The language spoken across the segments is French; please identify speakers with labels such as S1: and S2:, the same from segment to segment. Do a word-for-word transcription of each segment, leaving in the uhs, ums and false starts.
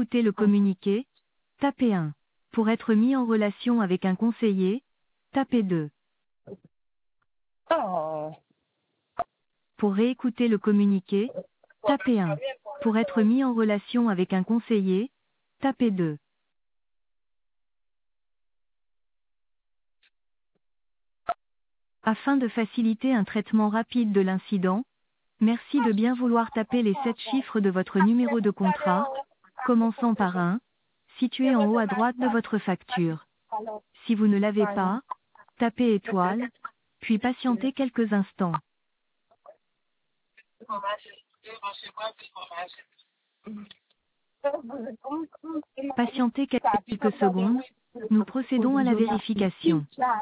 S1: réécouter le communiqué, tapez un. Pour être mis en relation avec un conseiller, tapez deux.
S2: Oh.
S1: Pour réécouter le communiqué, tapez un. Pour être mis en relation avec un conseiller, tapez deux. Afin de faciliter un traitement rapide de l'incident, merci de bien vouloir taper les sept chiffres de votre numéro de contrat, commençant par un, situé en haut à droite de votre facture. Si vous ne l'avez pas, tapez étoile, puis patientez quelques instants. Patientez quelques secondes, nous procédons à la vérification.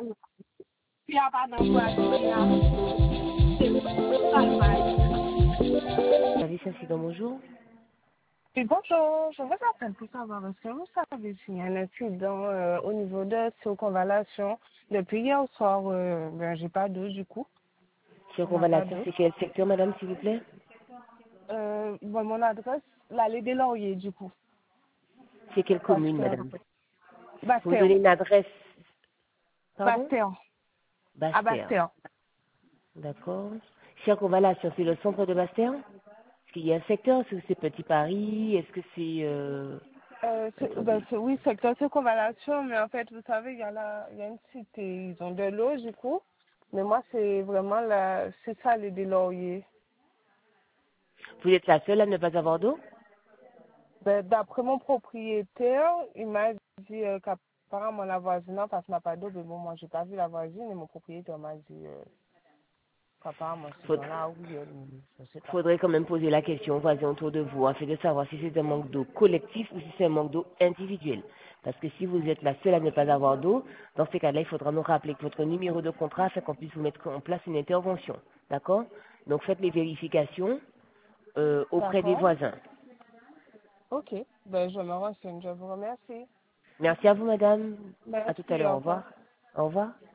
S3: Service incident, bonjour.
S2: Et bonjour, je vous appelle pour savoir est-ce que vous savez s'il y a un incident euh, au niveau de circonvallation. Depuis hier soir, euh, ben, j'ai pas d'eau du coup. On n'a pas
S3: Circonvallation,
S2: d'eau.
S3: c'est quel secteur, madame, s'il vous plaît?
S2: Euh, bon, mon adresse, l'allée des Lauriers du coup.
S3: C'est quelle commune,
S2: Bastéon.
S3: madame? Vous me
S2: Bastéon.
S3: donnez une adresse, pardon?
S2: Bastéon. À
S3: Bastia.
S2: Bastéon.
S3: D'accord. Circonvallation, c'est le centre de Bastia? Est-ce qu'il y a un secteur? Est-ce que c'est Petit Paris? Est-ce que c'est... Euh...
S2: Euh, c'est- ben,
S3: Attendez.
S2: c'est- oui, secteur circonvallation, mais en fait, vous savez, il y a la, il y a une cité, ils ont de l'eau du coup. Mais moi, c'est vraiment la, c'est ça, les des Lauriers.
S3: Vous êtes la seule à ne pas avoir d'eau?
S2: Ben, d'après mon propriétaire, il m'a dit euh, qu'apparemment la voisine en face n'a pas d'eau, mais bon, moi j'ai pas vu la voisine et mon propriétaire m'a dit euh, qu'apparemment c'est
S3: Faut-
S2: dans la rue, euh, je sais pas.
S3: Faudrait quand même poser la question aux voisins autour de vous, afin de savoir si c'est un manque d'eau collectif ou si c'est un manque d'eau individuel. Parce que si vous êtes la seule à ne pas avoir d'eau, dans ces cas-là, il faudra nous rappeler que votre numéro de contrat afin qu'on puisse vous mettre en place une intervention. D'accord? Donc faites les vérifications euh, auprès des
S2: D'accord.
S3: voisins.
S2: Ok. Ben, je me renseigne. Je vous remercie.
S3: Merci à vous, madame. À tout à
S2: Merci.
S3: l'heure.
S2: Au
S3: Au
S2: revoir.
S3: revoir. Au revoir.